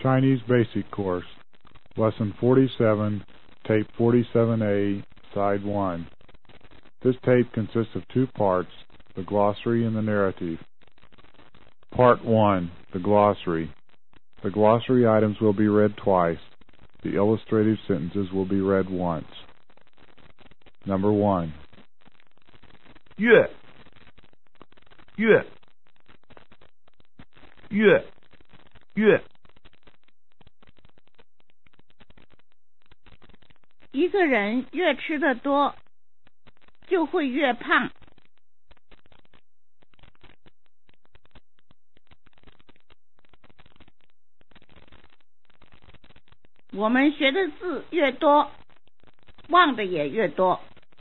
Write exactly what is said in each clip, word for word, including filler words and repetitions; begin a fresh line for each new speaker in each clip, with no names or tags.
Chinese Basic Course, Lesson forty-seven, Tape forty-seven A, Side one. This tape consists of two parts, the glossary and the narrative. Part one, the glossary. The glossary items will be read twice. The illustrative sentences will be read once. Number one.
月月月月
一个人越吃得多，就会越胖。我们学的字越多，忘的也越多。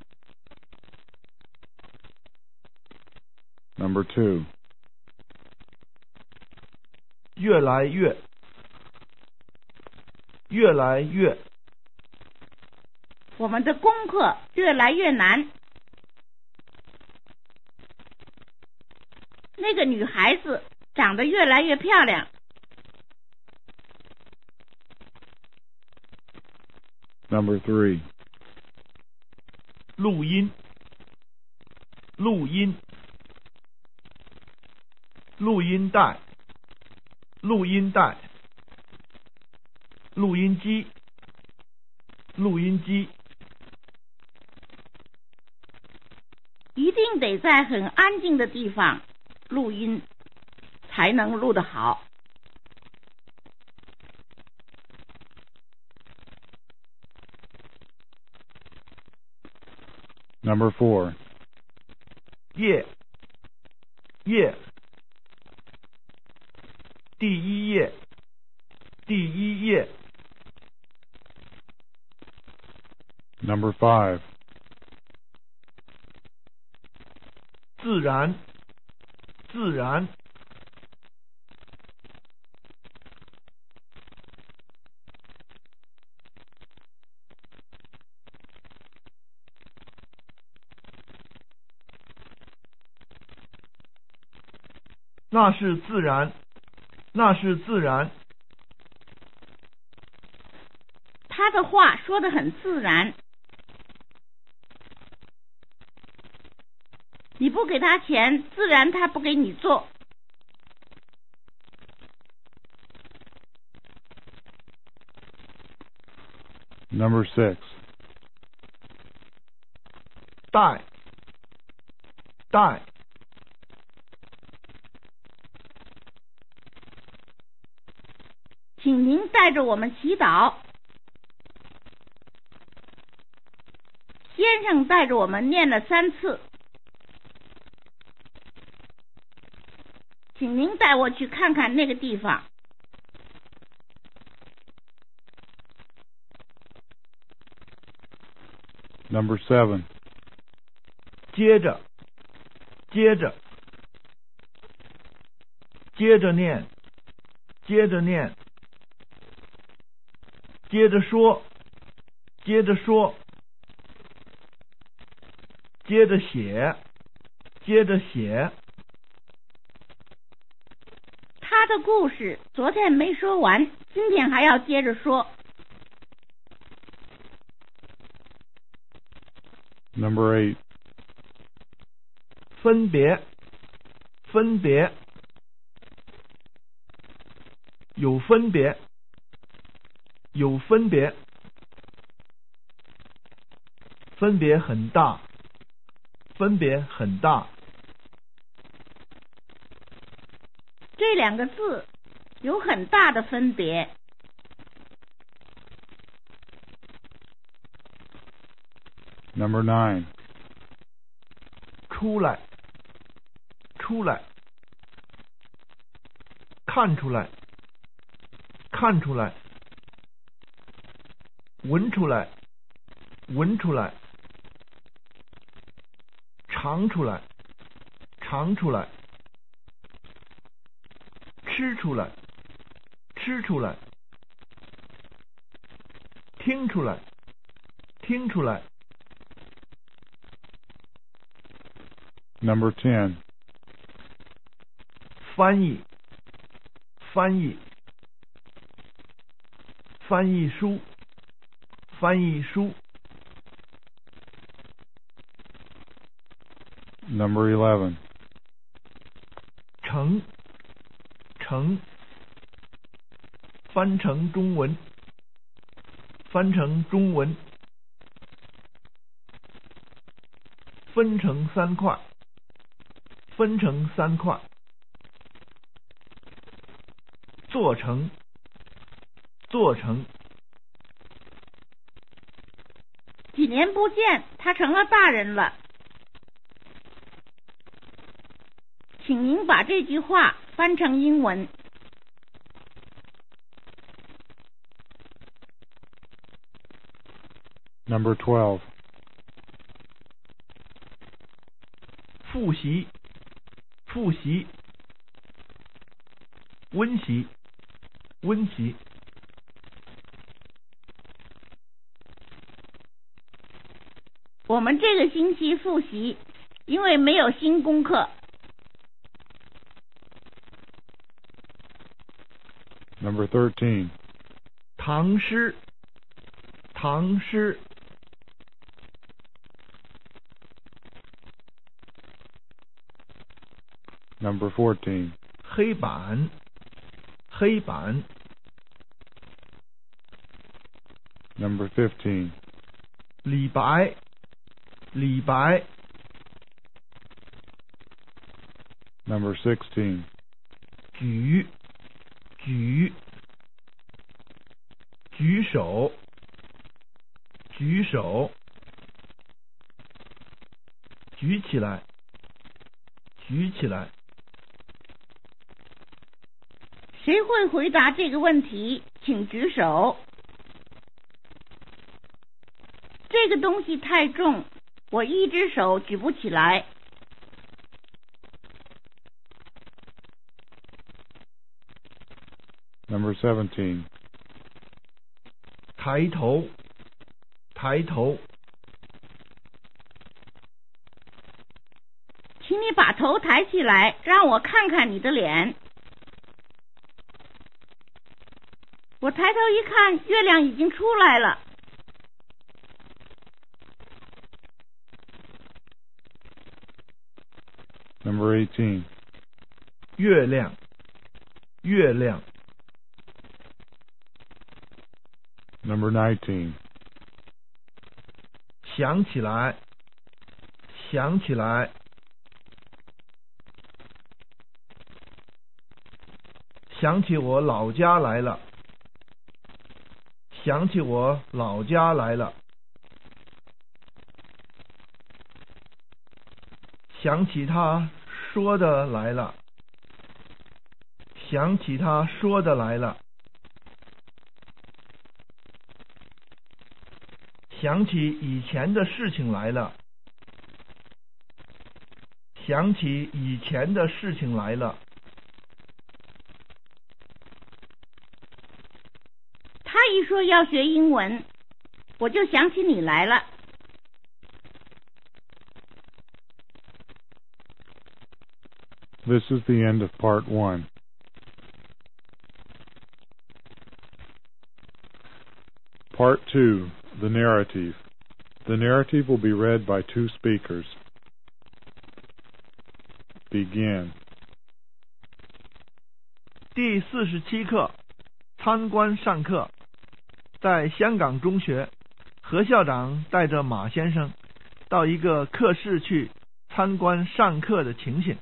Number two.
越来越越来越
我们的功课越来越难。那个女孩子长得越来越漂亮。
Number three.
录音录音录音带录音带录音机录音机
一定得在很安静的地方录音，才能录得好。
Number four.
页页第一页第一页
Number five.
自然自然那是自然那是自然
他的话说得很自然。你不给他钱，自然他不给你做。
Number six.
带带
请您带着我们祈祷。先生带着我们念了三次。请您带我去看看那个地方。
Number seven.
接着接着接着念接着念接着说接着说接着写接着写
他的故事昨天没说完，今天还要接着说。
Number eight.
分别分别有分别有分别分别很大分别很大
这两个字有很大的分别。
Number nine.
出来出来看出来看出来闻出来闻出来尝出来尝出来吃出来吃出来听出来听出来
Number ten.
翻译翻译翻译书，翻译书。
Number eleven.
成，成，翻成中文，翻成中文。分成三块，分成三块。做成，做成。
几年不见，他成了大人了。请您把这句话翻成英文。
Number twelve.
复习，复习。温习，温习。
我们这个星期复习，因为没有新功课。
Number thirteen.
唐诗，唐诗。
Number fourteen.
黑板，黑板。
Number fifteen.
李白，李白。
Number sixteen.
举，举，举手，举手。举起来，举起来。
谁会回答这个问题？请举手。这个东西太重，我一只手举不起来。
Number seventeen.
抬头，抬头。
请你把头抬起来，让我看看你的脸。我抬头一看，月亮已经出来了。
Number eighteen.
月亮，月亮。
Number nineteen.
想起来，想起来。想起我老家来了，想起我老家来了。想起他说的来了，想起他说的来了。想起以前的事情来了，想起以前的事情来了。
他一说要学英文，我就想起你来了。
This is the end of part one. Part two, the narrative. The narrative will be read by two speakers. Begin.
第四十七课，参观上课。在香港中学，何校长带着马先生到一个课室去参观上课的情形。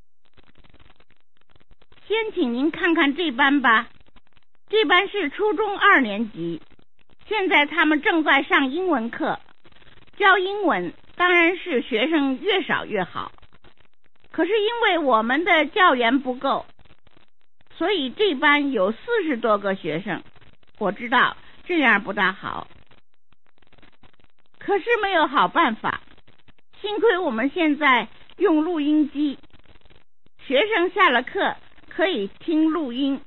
先请您看看这班吧，这班是初中二年级，现在他们正在上英文课。教英文当然是学生越少越好，可是因为我们的教员不够，所以这班有四十多个学生。我知道这样不大好，可是没有好办法。幸亏我们现在用录音机，学生下了课可以听录音。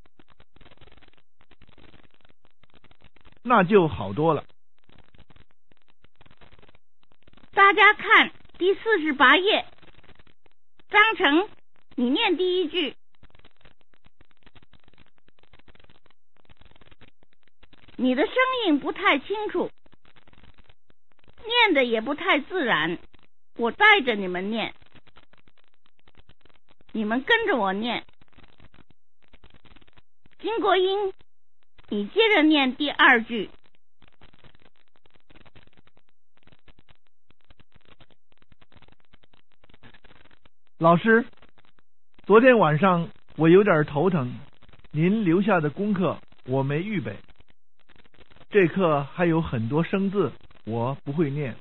那就好多了。
大家看第四十八页，张成，你念第一句。 你的声音不太清楚，念的也不太自然，我带着你们念，你们跟着我念。金国英，你接着念第二句。
老师，昨天晚上我有点头疼，您留下的功课我没预备，这课还有很多生字我不会念。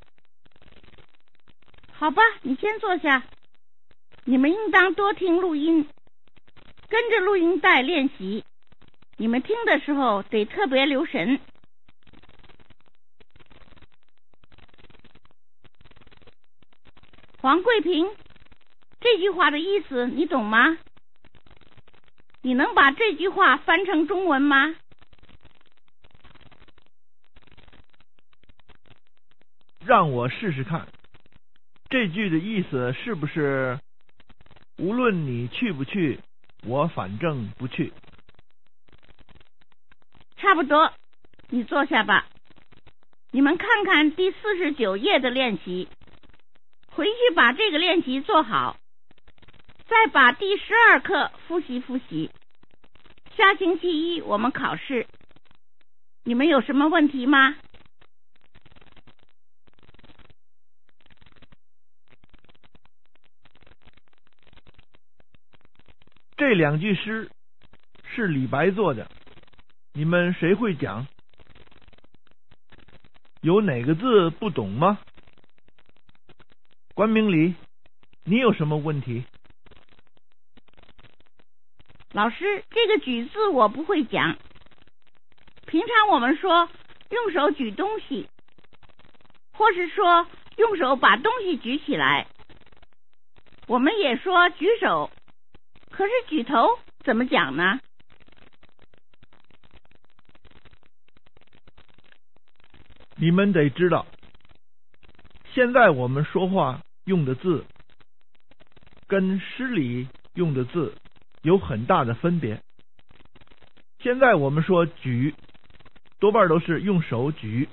好吧，你先坐下，你们应当多听录音，跟着录音带练习，你们听的时候得特别留神。黄桂平，这句话的意思你懂吗？你能把这句话翻成中文吗？
让我试试看。这句的意思是不是无论你去不去，我反正不去？
差不多，你坐下吧。你们看看第四十九页的练习，回去把这个练习做好，再把第十二课复习复习。下星期一我们考试，你们有什么问题吗？
这两句诗是李白做的，你们谁会讲？有哪个字不懂吗？关明礼，你有什么问题？
老师，这个举字我不会讲。平常我们说用手举东西，或是说用手把东西举起来，我们也说举手，可是举头怎么讲呢？
你们得知道，现在我们说话用的字跟诗里用的字有很大的分别。现在我们说举，多半都是用手举。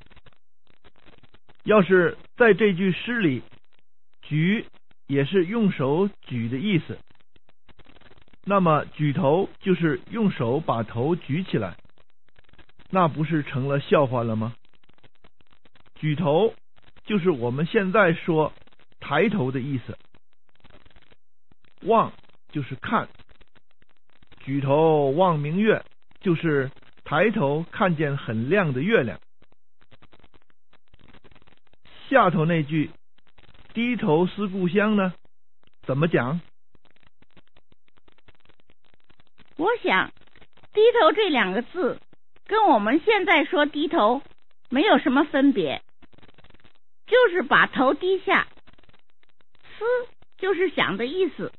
要是在这句诗里，举也是用手举的意思，那么举头就是用手把头举起来，那不是成了笑话了吗？举头就是我们现在说抬头的意思，望就是看，举头望明月就是抬头看见很亮的月亮。下头那句低头思故乡呢，怎么讲？
我想低头这两个字跟我们现在说低头没有什么分别，就是把头低下，思就是想的意思。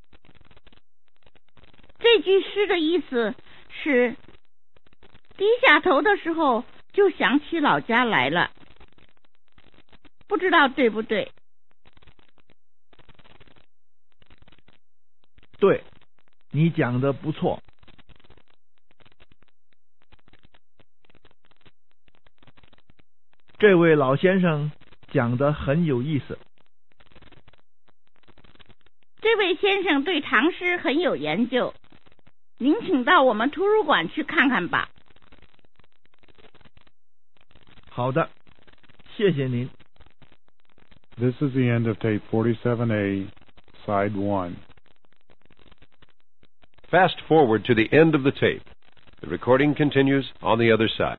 这句诗的意思是低下头的时候就想起老家来了，不知道对不对？
对，你讲的不错。这位老先生讲的很有意思。
这位先生对唐诗很有研究，您请到我们图书馆去看看吧。
好的，谢谢您。
This is the end of tape forty-seven A, side one.
Fast forward to the end of the tape. The recording continues on the other side.